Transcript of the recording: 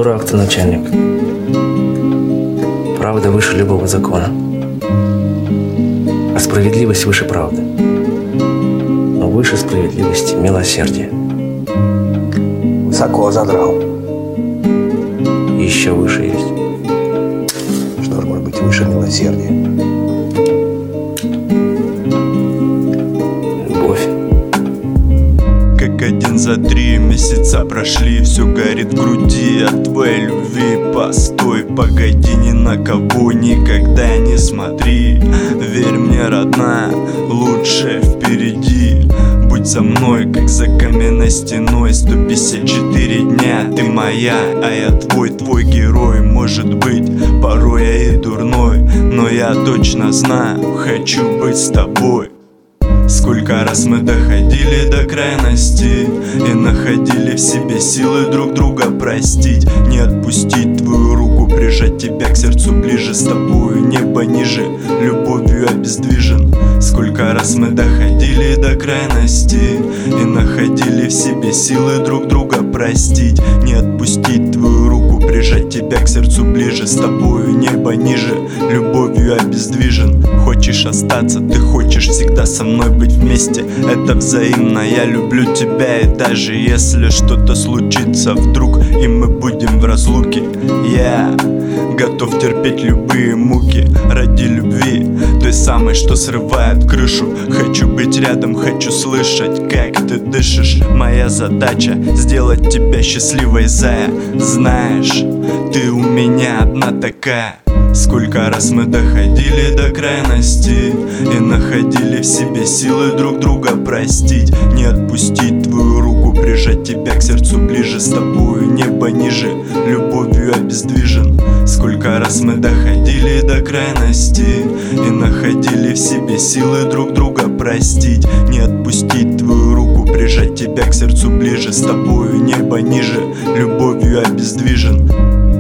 Дурак ты, начальник. Правда выше любого закона, а справедливость выше правды. Но выше справедливости милосердие. Высоко задрал. Еще выше есть. Что же может быть выше милосердия? Любовь. Как один за 3 месяца прошли, все горит в груди от твоей любви. Постой, погоди, ни на кого никогда не смотри. Верь мне, родная, лучшее впереди. Будь за мной, как за каменной стеной. 154 дня, ты моя, а я твой герой. Может быть, порой я и дурной, но я точно знаю, хочу быть с тобой. Сколько раз мы доходили до крайности и находили в себе силы друг друга простить. Не отпустить твою руку, прижать тебя к сердцу ближе. С тобою небо ниже, любовью обездвижен. Сколько раз мы доходили до крайности и находили в себе силы друг друга простить. Не отпустить твою руку, прижать тебя к сердцу ближе. С тобою небо ниже, любовью обездвижен. Хочешь остаться, ты хочешь всегда со мной быть вместе. Это взаимно, я люблю тебя. И даже если что-то случится вдруг, и мы будем в разлуке, я готов терпеть любые муки ради любви, той самой, что срывает крышу. Хочу быть рядом, хочу слышать, как ты дышишь. Моя задача сделать тебя счастливой, зая. Знаешь, ты у меня одна такая. Сколько раз мы доходили до крайности и находили в себе силы друг друга простить. Не отпустить твою руку, прижать тебя к сердцу ближе. С тобою небо ниже, любовью обездвижен. Сколько раз мы доходили до крайности и находили в себе силы друг друга простить. Не отпустить твою руку, прижать тебя к сердцу ближе. С тобою небо ниже, любовью обездвижен.